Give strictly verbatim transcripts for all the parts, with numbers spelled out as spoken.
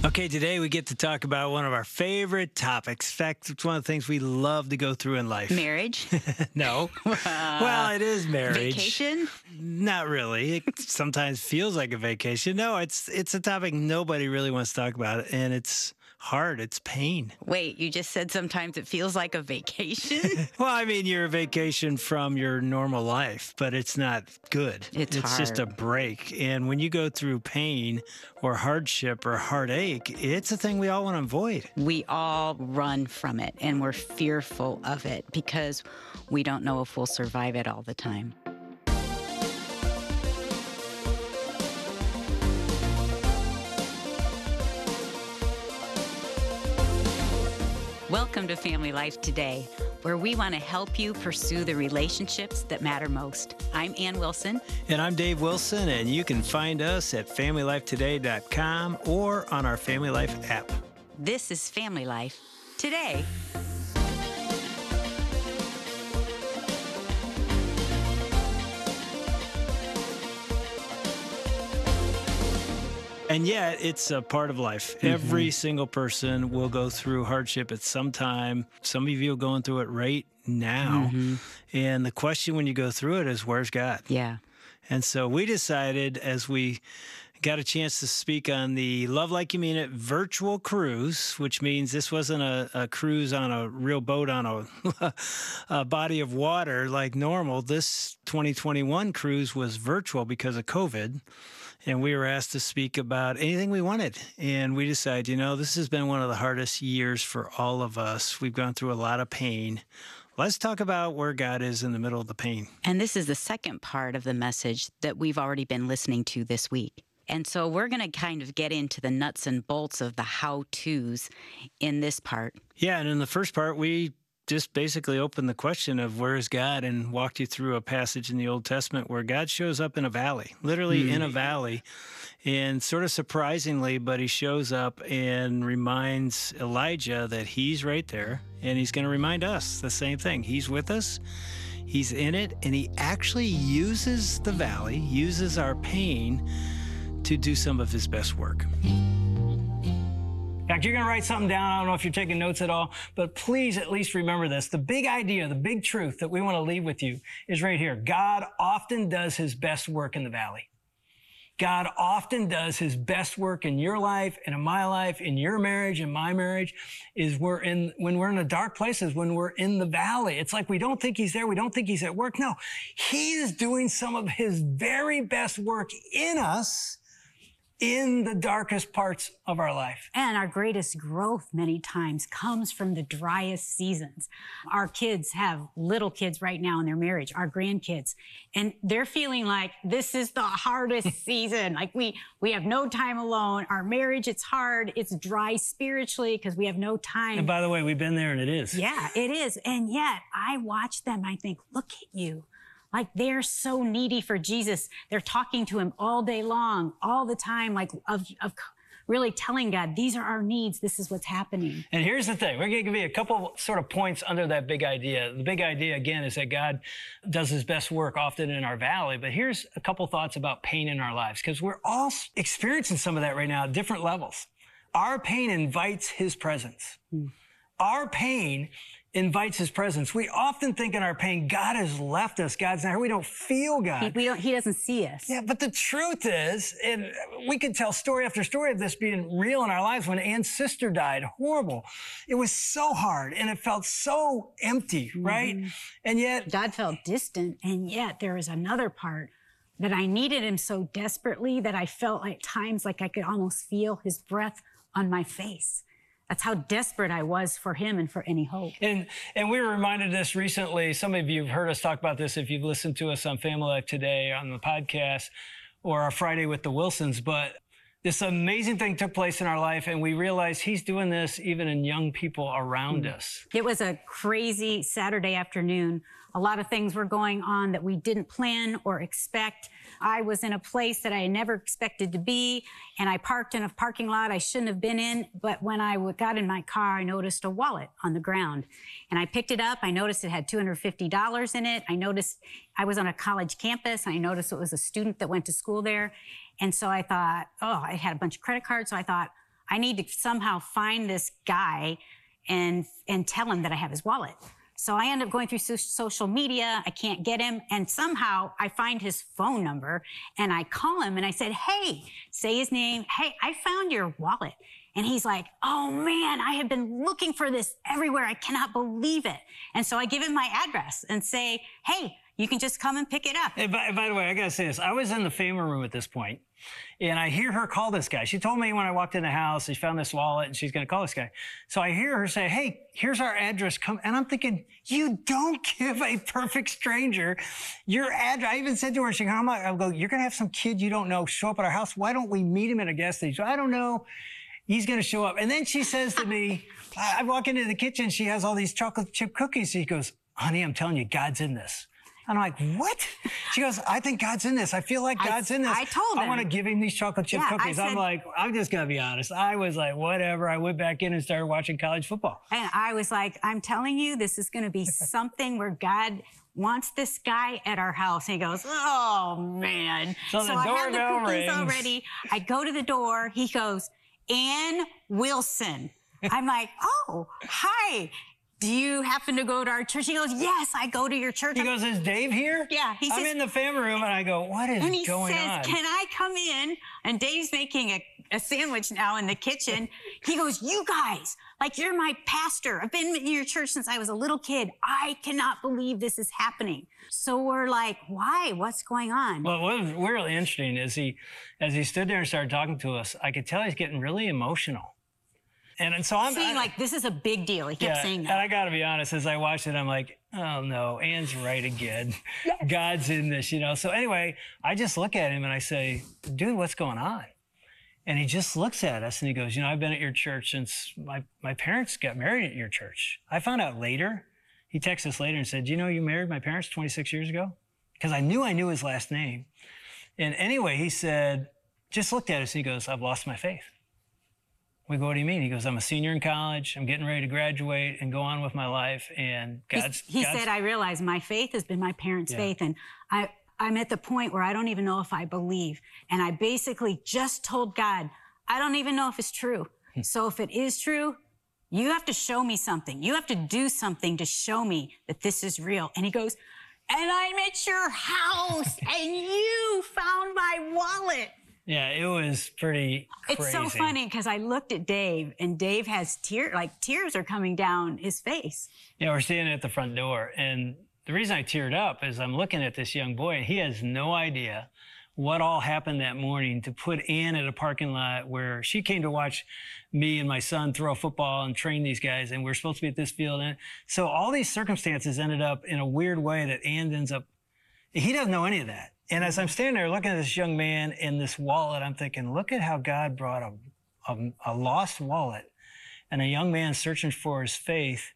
Okay, today we get to talk about one of our favorite topics. In fact, it's one of the things we love to go through in life. Marriage? No. Uh, well, it is marriage. Vacation? Not really. It sometimes feels like a vacation. No, it's it's a topic nobody really wants to talk about, and it's hard. It's pain. Wait, you just said sometimes it feels like a vacation? Well, I mean, you're a vacation from your normal life, but it's not good. It's It's just a hard. break. And when you go through pain or hardship or heartache, it's a thing we all want to avoid. We all run from it, and we're fearful of it because we don't know if we'll survive it all the time. Welcome to Family Life Today, where we want to help you pursue the relationships that matter most. I'm Ann Wilson. And I'm Dave Wilson, and you can find us at family life today dot com or on our Family Life app. This is Family Life Today. And yet, it's a part of life. Mm-hmm. Every single person will go through hardship at some time. Some of you are going through it right now. Mm-hmm. And the question when you go through it is, where's God? Yeah. And so we decided, as we got a chance to speak on the Love Like You Mean It virtual cruise, which means this wasn't a, a cruise on a real boat on a, a body of water like normal. This twenty twenty-one cruise was virtual because of COVID. And we were asked to speak about anything we wanted. And we decided, you know, this has been one of the hardest years for all of us. We've gone through a lot of pain. Let's talk about where God is in the middle of the pain. And this is the second part of the message that we've already been listening to this week. And so we're going to kind of get into the nuts and bolts of the how-tos in this part. Yeah, and in the first part, we just basically opened the question of where is God and walked you through a passage in the Old Testament where God shows up in a valley, literally mm. in a valley. And sort of surprisingly, but he shows up and reminds Elijah that he's right there, and he's going to remind us the same thing. He's with us, he's in it, and he actually uses the valley, uses our pain to do some of his best work. In fact, you're going to write something down. I don't know if you're taking notes at all, but please at least remember this. The big idea, the big truth that we want to leave with you is right here. God often does his best work in the valley. God often does his best work in your life and in my life, in your marriage and my marriage, is we're in, when we're in the dark places, when we're in the valley. It's like we don't think he's there. We don't think he's at work. No, he is doing some of his very best work in us in the darkest parts of our life. And our greatest growth many times comes from the driest seasons. Our kids have little kids right now in their marriage, our grandkids, and they're feeling like this is the hardest season. Like we, we have no time alone. Our marriage, it's hard. It's dry spiritually because we have no time. And by the way, we've been there and it is. Yeah, it is. And yet I watch them. I think, look at you. Like they're so needy for Jesus. They're talking to him all day long, all the time, like of, of really telling God, these are our needs. This is what's happening. And here's the thing. We're going to give you a couple sort of points under that big idea. The big idea, again, is that God does his best work often in our valley. But here's a couple thoughts about pain in our lives, because we're all experiencing some of that right now at different levels. Our pain invites his presence. Hmm. Our pain invites his presence. We often think in our pain, God has left us. God's not here. We don't feel God. He, we don't, he doesn't see us. Yeah, but the truth is, and we could tell story after story of this being real in our lives. When Ann's sister died, horrible. It was so hard and it felt so empty, mm-hmm. right? And yet God felt distant. And yet there was another part that I needed him so desperately that I felt at times like I could almost feel his breath on my face. That's how desperate I was for him and for any hope. And and we were reminded of this recently. Some of you have heard us talk about this if you've listened to us on Family Life Today on the podcast or our Friday with the Wilsons. But this amazing thing took place in our life, and we realized he's doing this even in young people around mm. us. It was a crazy Saturday afternoon. A lot of things were going on that we didn't plan or expect. I was in a place that I never expected to be, and I parked in a parking lot I shouldn't have been in. But when I got in my car, I noticed a wallet on the ground, and I picked it up. I noticed it had two hundred fifty dollars in it. I noticed I was on a college campus, and I noticed it was a student that went to school there. And so I thought, oh, I had a bunch of credit cards. So I thought, I need to somehow find this guy and, and tell him that I have his wallet. So I end up going through so- social media. I can't get him. And somehow I find his phone number and I call him and I said, hey, say his name. Hey, I found your wallet. And he's like, oh man, I have been looking for this everywhere. I cannot believe it. And so I give him my address and say, hey, you can just come and pick it up. Hey, by, by the way, I gotta say this. I was in the FEMA room at this point, and I hear her call this guy. She told me when I walked in the house, she found this wallet, and she's gonna call this guy. So I hear her say, hey, here's our address. Come. And I'm thinking, you don't give a perfect stranger your address. I even said to her, she goes, I go, you're gonna have some kid you don't know show up at our house. Why don't we meet him at a gas station? I don't know. He's going to show up. And then she says to me, I walk into the kitchen. She has all these chocolate chip cookies. She goes, honey, I'm telling you, God's in this. And I'm like, what? She goes, I think God's in this. I feel like God's I, in this. I told him. I want to give him these chocolate chip Yeah, cookies. I said, I'm like, I'm just going to be honest. I was like, whatever. I went back in and started watching college football. And I was like, I'm telling you, this is going to be something where God wants this guy at our house. And he goes, oh, man. So, the I have the doorbell cookies rings. already. I go to the door. He goes, Ann Wilson. I'm like, oh, hi. Do you happen to go to our church? He goes, yes, I go to your church. He goes, is Dave here? Yeah. He I'm says, in the family room, and I go, what is and he going says, on? can I come in? And Dave's making a, a sandwich now in the kitchen. He goes, you guys, like you're my pastor. I've been in your church since I was a little kid. I cannot believe this is happening. So we're like, why? What's going on? Well, what was really interesting is he, as he stood there and started talking to us, I could tell he's getting really emotional. And, and so I'm saying I, like, this is a big deal. He kept yeah, saying and that. I got to be honest, as I watched it, I'm like, oh no, Ann's right again. Yes. God's in this, you know? So anyway, I just look at him and I say, dude, what's going on? And he just looks at us and he goes, you know, I've been at your church since my, my parents got married at your church. I found out later. He texted us later and said, you know, you married my parents twenty-six years ago? Because I knew I knew his last name. And anyway, he said, just looked at us and he goes, I've lost my faith. We go, what do you mean? He goes, I'm a senior in college. I'm getting ready to graduate and go on with my life. And God's... He, he God's, said, I realize my faith has been my parents' Yeah. faith. And I, I'm at the point where I don't even know if I believe. And I basically just told God, I don't even know if it's true. So if it is true, you have to show me something. You have to do something to show me that this is real. And he goes, and I'm at your house and you found my wallet. Yeah, it was pretty crazy. It's so funny because I looked at Dave and Dave has tears, like tears are coming down his face. Yeah, we're standing at the front door. And the reason I teared up is I'm looking at this young boy and he has no idea what all happened that morning to put Ann at a parking lot where she came to watch me and my son throw a football and train these guys. And we're supposed to be at this field. And so all these circumstances ended up in a weird way that Ann ends up, he doesn't know any of that. And as I'm standing there looking at this young man in this wallet, I'm thinking, look at how God brought a, a, a lost wallet and a young man searching for his faith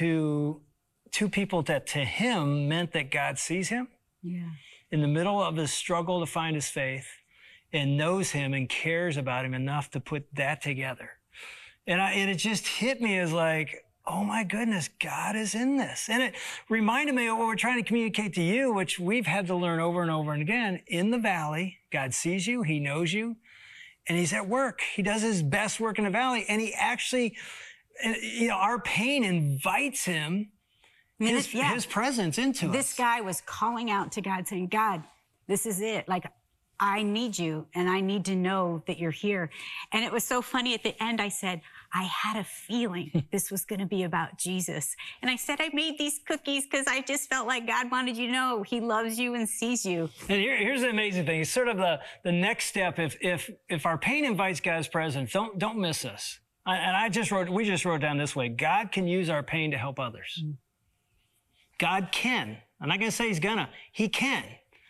to two people that to him meant that God sees him. Yeah. In the middle of his struggle to find his faith and knows him and cares about him enough to put that together. And, I, and it just hit me as like, oh my goodness, God is in this. And it reminded me of what we're trying to communicate to you, which we've had to learn over and over and again. In the valley, God sees you, he knows you, and he's at work. He does his best work in the valley. And he actually, you know, our pain invites him, I mean, his, this, yeah. his presence into This us. guy was calling out to God saying, God, this is it. Like, I need you and I need to know that you're here. And it was so funny at the end, I said, I had a feeling this was going to be about Jesus. And I said, I made these cookies because I just felt like God wanted you to know he loves you and sees you. And here, here's the amazing thing. It's sort of the, the next step. If, if, if our pain invites God's presence, don't, don't miss us. I, and I just wrote, we just wrote down this way. God can use our pain to help others. Mm. God can. I'm not going to say he's gonna. He can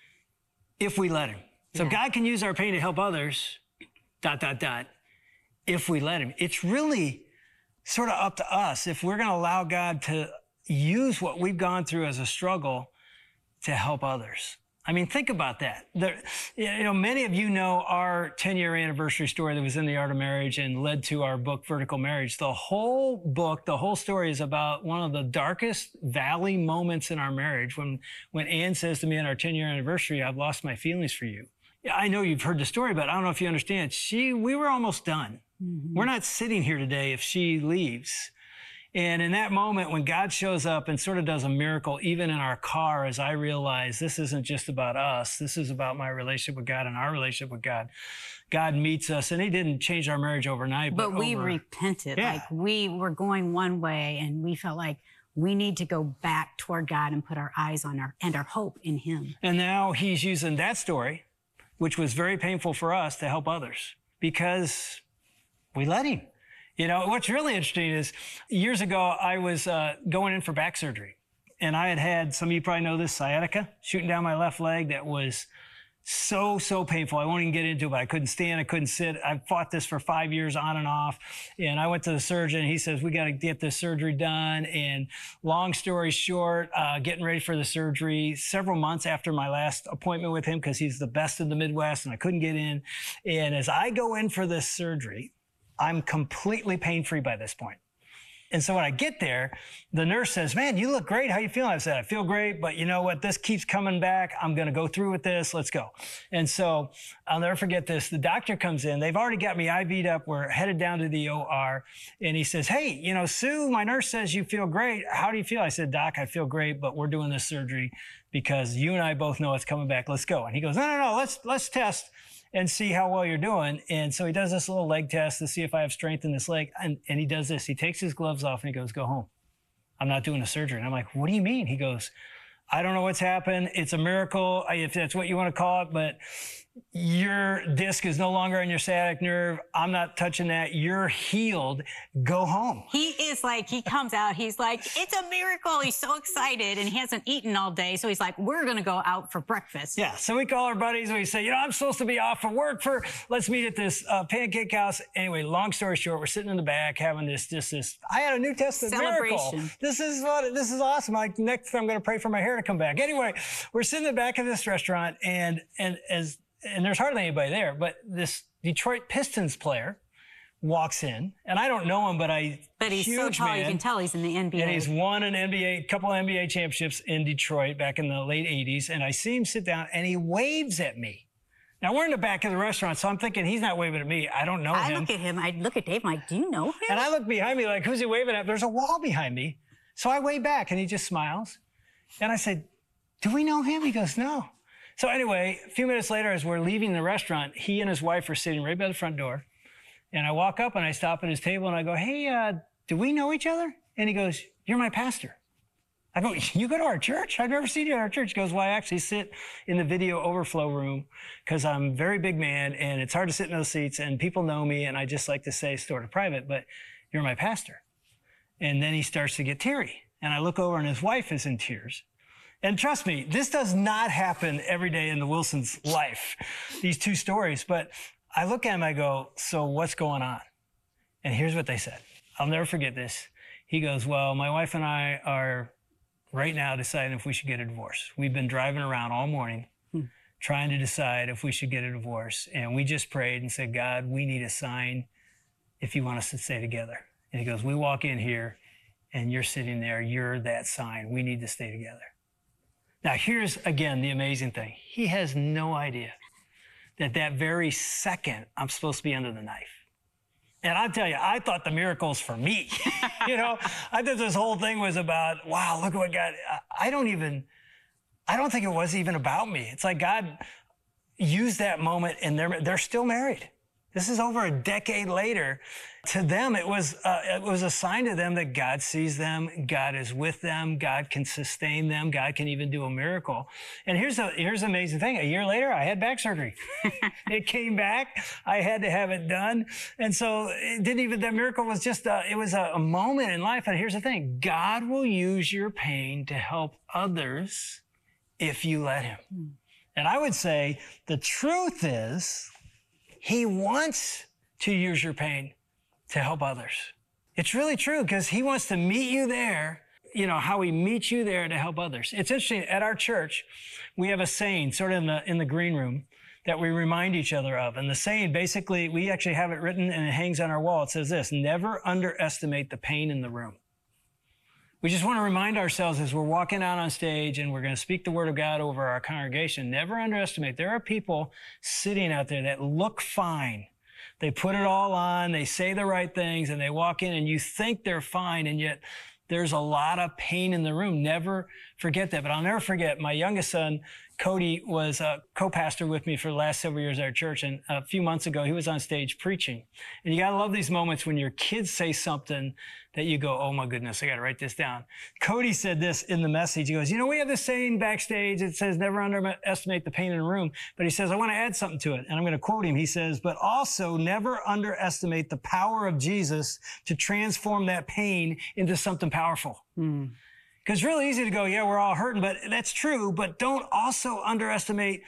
if we let him. So yeah. God can use our pain to help others, dot, dot, dot, if we let him. It's really sort of up to us if we're going to allow God to use what we've gone through as a struggle to help others. I mean, think about that. There, you know, many of you know our ten-year anniversary story that was in The Art of Marriage and led to our book, Vertical Marriage. The whole book, the whole story is about one of the darkest valley moments in our marriage when, when Ann says to me on our ten-year anniversary, I've lost my feelings for you. I know you've heard the story, but I don't know if you understand. She, we were almost done. Mm-hmm. We're not sitting here today if she leaves. And in that moment, when God shows up and sort of does a miracle, even in our car, as I realize this isn't just about us, this is about my relationship with God and our relationship with God. God meets us, and he didn't change our marriage overnight. But, but we over, repented. yeah. Like we were going one way, and we felt like we need to go back toward God and put our eyes on our and our hope in him. And now he's using that story, which was very painful for us, to help others because we let him. You know, what's really interesting is years ago, I was uh, going in for back surgery, and I had had, some of you probably know this, sciatica shooting down my left leg that was so, so painful. I won't even get into it, but I couldn't stand, I couldn't sit. I fought this for five years on and off, and I went to the surgeon. He says, we got to get this surgery done, and long story short, uh, getting ready for the surgery several months after my last appointment with him, because he's the best in the Midwest, and I couldn't get in. And as I go in for this surgery, I'm completely pain-free by this point. And so when I get there, the nurse says, man, you look great. How you feeling? I said, I feel great, but you know what? This keeps coming back. I'm going to go through with this. Let's go. And so I'll never forget this. The doctor comes in. They've already got me I V'd up. We're headed down to the O R. And he says, hey, you know, Sue, my nurse says you feel great. How do you feel? I said, Doc, I feel great, but we're doing this surgery because you and I both know it's coming back. Let's go. And he goes, no, no, no, let's, let's test and see how well you're doing. And so he does this little leg test to see if I have strength in this leg. And, and he does this. He takes his gloves off and he goes, go home. I'm not doing a surgery. And I'm like, what do you mean? He goes, I don't know what's happened. It's a miracle, if that's what you want to call it, but your disc is no longer on your sciatic nerve. I'm not touching that. You're healed. Go home. He is like, he comes out, he's like, it's a miracle. He's so excited, and he hasn't eaten all day. So he's like, we're going to go out for breakfast. Yeah. So we call our buddies and we say, you know, I'm supposed to be off for work for, let's meet at this uh, pancake house. Anyway, long story short, we're sitting in the back having this, just this, I had a New Testament celebration. Miracle. This is what, this is awesome. Like next I'm going to pray for my hair to come back. Anyway, we're sitting in the back of this restaurant, and, and as, and there's hardly anybody there, but this Detroit Pistons player walks in, and I don't know him, but I But he's huge so tall, man, you can tell he's in the N B A. and he's won an N B A, couple of N B A championships in Detroit back in the late eighties, and I see him sit down, and he waves at me. Now, we're in the back of the restaurant, so I'm thinking he's not waving at me. I don't know I him. I look at him, I look at Dave, I'm like, do you know him? And I look behind me like, who's he waving at? There's a wall behind me. So I wave back, and he just smiles. And I said, do we know him? He goes, no. So anyway, a few minutes later, as we're leaving the restaurant, he and his wife are sitting right by the front door. And I walk up and I stop at his table and I go, hey, uh, do we know each other? And he goes, you're my pastor. I go, you go to our church? I've never seen you at our church. He goes, well, I actually sit in the video overflow room because I'm a very big man and it's hard to sit in those seats and people know me and I just like to say sort of private, but you're my pastor. And then he starts to get teary. And I look over and his wife is in tears. And trust me, this does not happen every day in the Wilsons' life, these two stories. But I look at him, I go, so what's going on? And here's what they said. I'll never forget this. He goes, well, my wife and I are right now deciding if we should get a divorce. We've been driving around all morning hmm. trying to decide if we should get a divorce. And we just prayed and said, God, we need a sign if you want us to stay together. And he goes, we walk in here and you're sitting there. You're that sign. We need to stay together. Now, here's, again, the amazing thing. He has no idea that that very second I'm supposed to be under the knife. And I'll tell you, I thought the miracle's for me. You know, I thought this whole thing was about, wow, look at what God, I don't even, I don't think it was even about me. It's like God used that moment and they're, they're still married. This is over a decade later. To them, it was, uh, it was a sign to them that God sees them, God is with them, God can sustain them, God can even do a miracle. And here's a, here's the amazing thing. A year later, I had back surgery. It came back. I had to have it done. And so it didn't even, that miracle was just, a, it was a, a moment in life. And here's the thing. God will use your pain to help others if you let him. Mm. And I would say the truth is, he wants to use your pain to help others. It's really true because he wants to meet you there, you know, how he meets you there to help others. It's interesting, at our church, we have a saying sort of in the, in the green room that we remind each other of. And the saying, basically, we actually have it written and it hangs on our wall. It says this, never underestimate the pain in the room. We just want to remind ourselves as we're walking out on stage and we're going to speak the word of God over our congregation, never underestimate. There are people sitting out there that look fine, They put it all on, they say the right things, and they walk in and you think they're fine, and yet there's a lot of pain in the room. Never forget that. But I'll never forget, my youngest son, Cody, was a co-pastor with me for the last several years at our church. And a few months ago, he was on stage preaching. And you got to love these moments when your kids say something that you go, oh my goodness, I got to write this down. Cody said this in the message. He goes, you know, we have this saying backstage. It says, never underestimate the pain in a room. But he says, I want to add something to it. And I'm going to quote him. He says, but also never underestimate the power of Jesus to transform that pain into something powerful. Mm. Because it's really easy to go, yeah, we're all hurting, but that's true. But don't also underestimate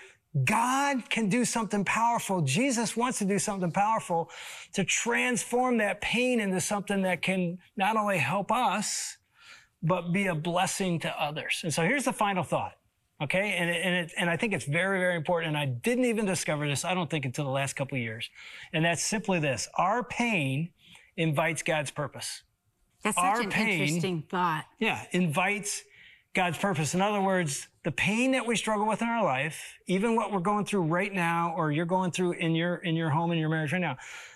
God can do something powerful. Jesus wants to do something powerful to transform that pain into something that can not only help us, but be a blessing to others. And so here's the final thought, okay? And, it, and, it, and I think it's very, very important. And I didn't even discover this, I don't think, until the last couple of years. And that's simply this. Our pain invites God's purpose. That's such Our an pain, interesting thought. Yeah, invites God's purpose. In other words, the pain that we struggle with in our life, even what we're going through right now, or you're going through in your in your home, in your marriage right now,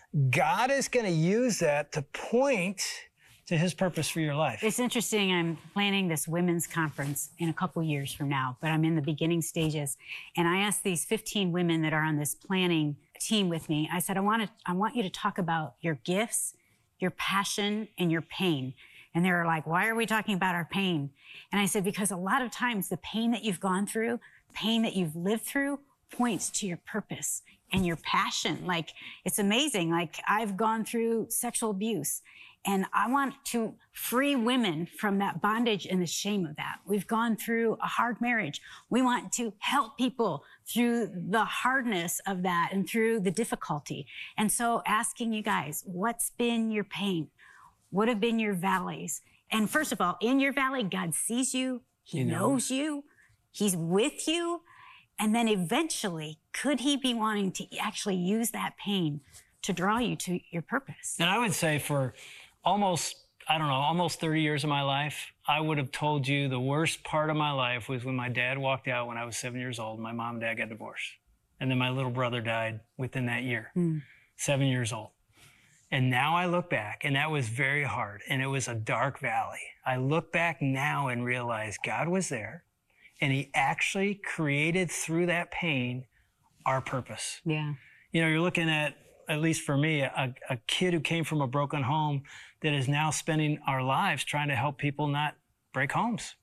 God is going to use that to point to his purpose for your life. It's interesting. I'm planning this women's conference in a couple years from now, but I'm in the beginning stages. And I asked these fifteen women that are on this planning team with me, I said, I want to, I want you to talk about your gifts, your passion, and your pain. And they were like, why are we talking about our pain? And I said, because a lot of times the pain that you've gone through, pain that you've lived through, points to your purpose and your passion. Like, it's amazing. Like, I've gone through sexual abuse, and I want to free women from that bondage and the shame of that. We've gone through a hard marriage. We want to help people through the hardness of that and through the difficulty. And so asking you guys, what's been your pain? What have been your valleys? And first of all, in your valley, God sees you. He You know. knows you. He's with you. And then eventually, could he be wanting to actually use that pain to draw you to your purpose? And I would say for almost, I don't know, almost thirty years of my life, I would have told you the worst part of my life was when my dad walked out when I was seven years old. My mom and dad got divorced. And then my little brother died within that year, mm. seven years old. And now I look back, and that was very hard, and it was a dark valley. I look back now and realize God was there, and he actually created through that pain our purpose. Yeah. You know, you're looking at, at least for me, a, a kid who came from a broken home that is now spending our lives trying to help people not break homes,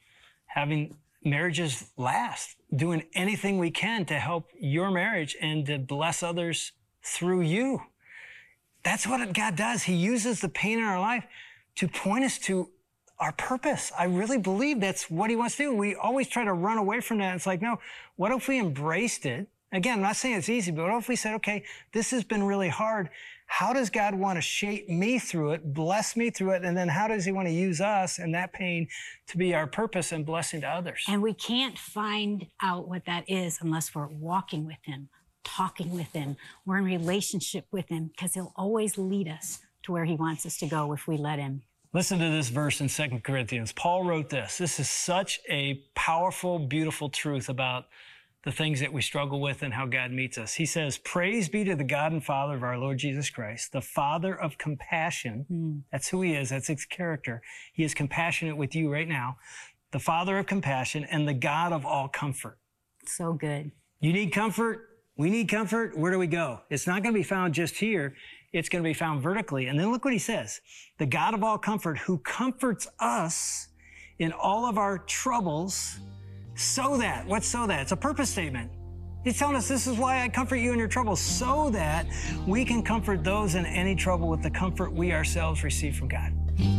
having marriages last, doing anything we can to help your marriage and to bless others through you. That's what God does. He uses the pain in our life to point us to our purpose. I really believe that's what he wants to do. We always try to run away from that. It's like, no, what if we embraced it? Again, I'm not saying it's easy, but what if we said, okay, this has been really hard. How does God want to shape me through it, bless me through it, and then how does he want to use us and that pain to be our purpose and blessing to others? And we can't find out what that is unless we're walking with him, talking with him, we're in relationship with him, because he'll always lead us to where he wants us to go if we let him. Listen to this verse in Second Corinthians. Paul wrote this. This is such a powerful, beautiful truth about the things that we struggle with and how God meets us. He says, praise be to the God and Father of our Lord Jesus Christ, the Father of compassion. Mm. That's who he is. That's his character. He is compassionate with you right now. The Father of compassion and the God of all comfort. So good. You need comfort. We need comfort. Where do we go? It's not going to be found just here. It's going to be found vertically. And then look what he says. The God of all comfort, who comforts us in all of our troubles, so that, what's so that? It's a purpose statement. He's telling us, this is why I comfort you in your troubles, so that we can comfort those in any trouble with the comfort we ourselves receive from God.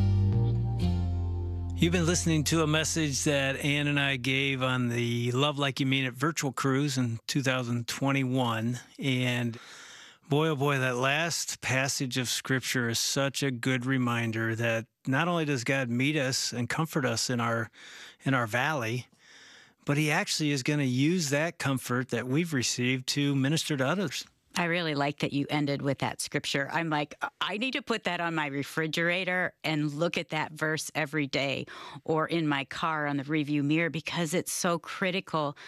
You've been listening to a message that Ann and I gave on the Love Like You Mean It virtual cruise in two thousand twenty-one. And boy, oh boy, that last passage of Scripture is such a good reminder that not only does God meet us and comfort us in our in our valley, but he actually is going to use that comfort that we've received to minister to others. I really like that you ended with that scripture. I'm like, I need to put that on my refrigerator and look at that verse every day, or in my car on the review mirror, because it's so critical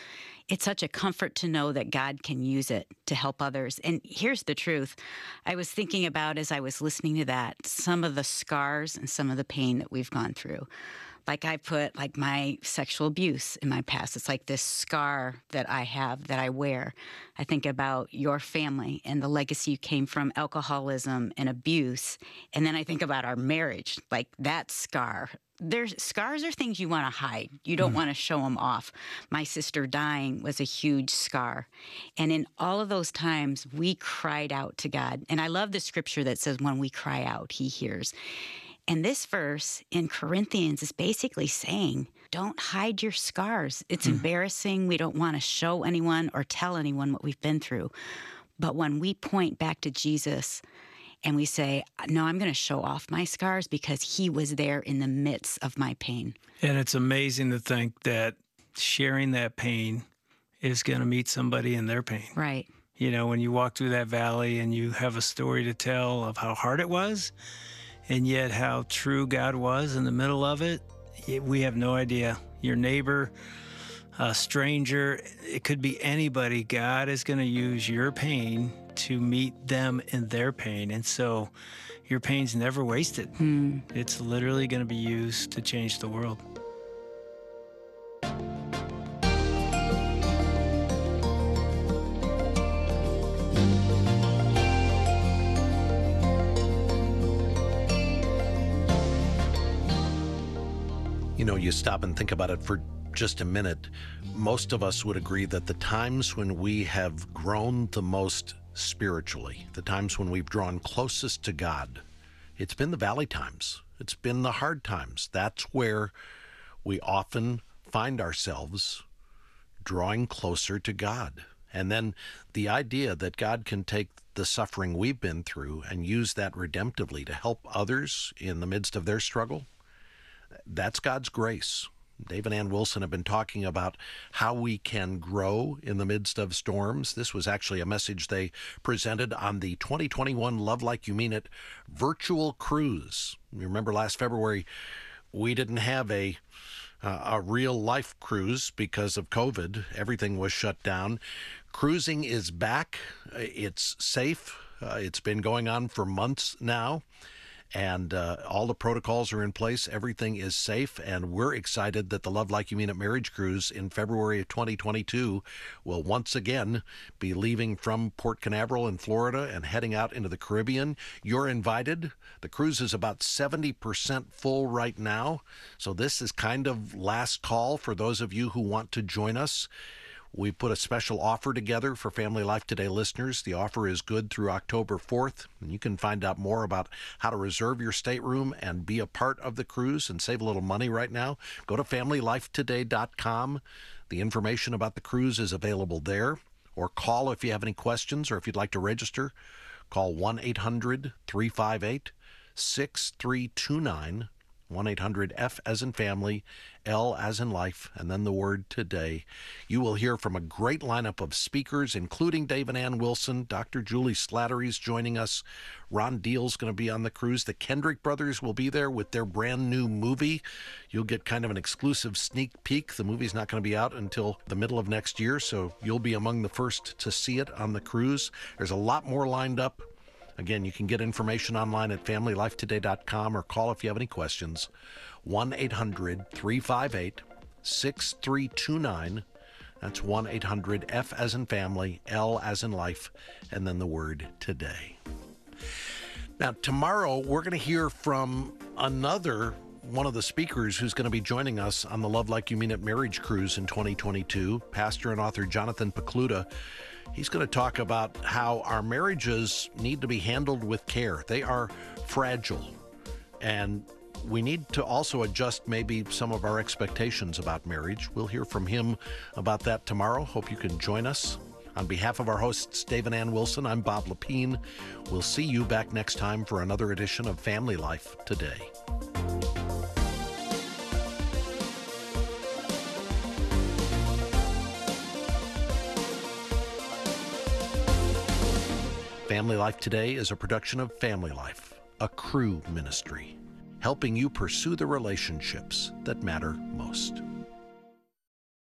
it's such a comfort to know that God can use it to help others. And here's the truth. I was thinking about, as I was listening to that, some of the scars and some of the pain that we've gone through. Like I put like my sexual abuse in my past. It's like this scar that I have that I wear. I think about your family and the legacy you came from, alcoholism and abuse. And then I think about our marriage, like that scar. There's scars are things you want to hide. You don't mm. want to show them off. My sister dying was a huge scar. And in all of those times, we cried out to God. And I love the scripture that says, when we cry out, he hears. And this verse in Corinthians is basically saying, don't hide your scars. It's mm. embarrassing. We don't want to show anyone or tell anyone what we've been through. But when we point back to Jesus and we say, no, I'm going to show off my scars because he was there in the midst of my pain. And it's amazing to think that sharing that pain is going to meet somebody in their pain. Right. You know, when you walk through that valley and you have a story to tell of how hard it was, and yet how true God was in the middle of it, we have no idea. Your neighbor, a stranger, it could be anybody. God is going to use your pain to meet them in their pain. And so your pain's never wasted. Hmm. It's literally going to be used to change the world. You know, you stop and think about it for just a minute. Most of us would agree that the times when we have grown the most spiritually, the times when we've drawn closest to God, it's been the valley times. It's been the hard times. That's where we often find ourselves drawing closer to God. And then the idea that God can take the suffering we've been through and use that redemptively to help others in the midst of their struggle, that's God's grace. Dave and Ann Wilson have been talking about how we can grow in the midst of storms. This was actually a message they presented on the twenty twenty-one Love Like You Mean It virtual cruise. You remember last February, we didn't have a uh, a real life cruise because of COVID. Everything was shut down. Cruising is back. It's safe. Uh, it's been going on for months now. And uh, all the protocols are in place. Everything is safe. And we're excited that the Love Like You Mean It Marriage Cruise in February of twenty twenty-two will once again be leaving from Port Canaveral in Florida and heading out into the Caribbean. You're invited. The cruise is about seventy percent full right now. So this is kind of last call for those of you who want to join us. We put a special offer together for Family Life Today listeners. The offer is good through October fourth, and you can find out more about how to reserve your stateroom and be a part of the cruise and save a little money right now. Go to family life today dot com. The information about the cruise is available there, or call if you have any questions or if you'd like to register. Call one eight hundred three five eight six three two nine. one eight hundred F as in family, L as in life, and then the word today. You will hear from a great lineup of speakers, including Dave and Ann Wilson. Doctor Julie Slattery's joining us. Ron Deal's going to be on the cruise. The Kendrick brothers will be there with their brand new movie. You'll get kind of an exclusive sneak peek. The movie's not going to be out until the middle of next year, so you'll be among the first to see it on the cruise. There's a lot more lined up. Again, you can get information online at family life today dot com or call if you have any questions. one eight hundred three five eight six three two nine. That's one eight hundred F as in family, L as in life, and then the word today. Now, tomorrow we're going to hear from another one of the speakers who's going to be joining us on the Love Like You Mean It Marriage Cruise in twenty twenty-two, pastor and author Jonathan Pokluda. He's going to talk about how our marriages need to be handled with care. They are fragile, and we need to also adjust maybe some of our expectations about marriage. We'll hear from him about that tomorrow. Hope you can join us. On behalf of our hosts, Dave and Ann Wilson, I'm Bob Lepine. We'll see you back next time for another edition of Family Life Today. Family Life Today is a production of Family Life, a Cru ministry, helping you pursue the relationships that matter most.